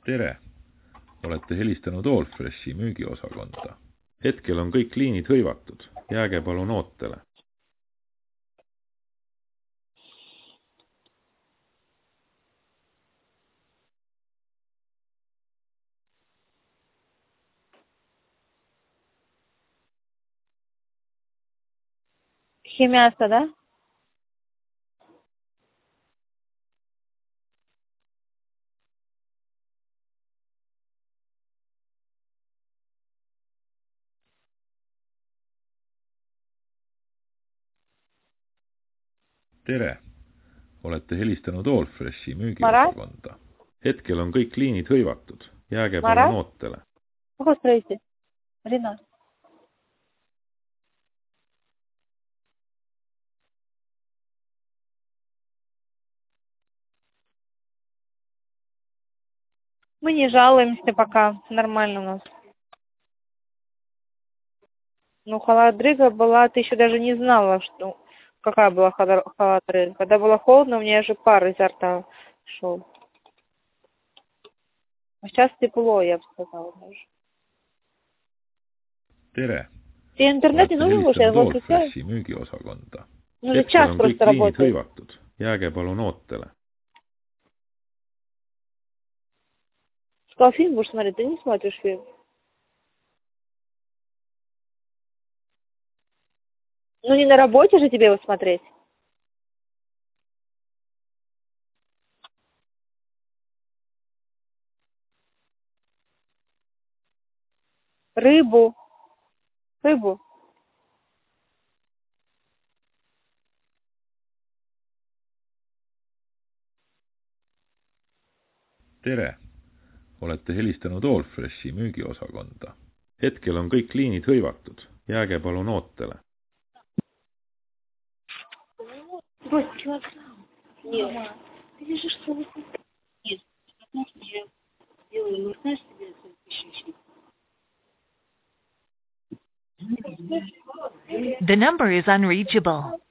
tere! Olete helistanud Allfreshi müügiosakonda. Hetkel on kõik liinid hõivatud. Jääge palun ootele. Химяса, да? Tere! Olete helistanud Allfreshi müügiosakonda. Hetkel on kõik liinid hõivatud. Jääge palun ootele. Какой строитель? Рина. Мы не жалуемся пока. Нормально у нас. Ну, холодрыга была, ты еще даже не знала, что какая была холодрыга. Когда было холодно, у меня же пар изо рта шел. А сейчас тепло, я бы сказала даже. Tere! Тебе интернет не нужен больше? Я вот Allfreshi müügiosakonda. Ну, же час просто работает. Hõivatud. Jääge palun ootele. Сказал, фильм будешь смотреть, ты не смотришь фильм. Ну, не на работе же тебе его смотреть. Рыбу. Рыбу. Tere! Olete helistanud Allfreshi müügiosakonda. Hetkel on kõik liinid hõivatud. Jääge palun ootele. Нет. Ты лежишь целый день. Нет. Потому что я делаю массаж себе пищевой. The number is unreachable.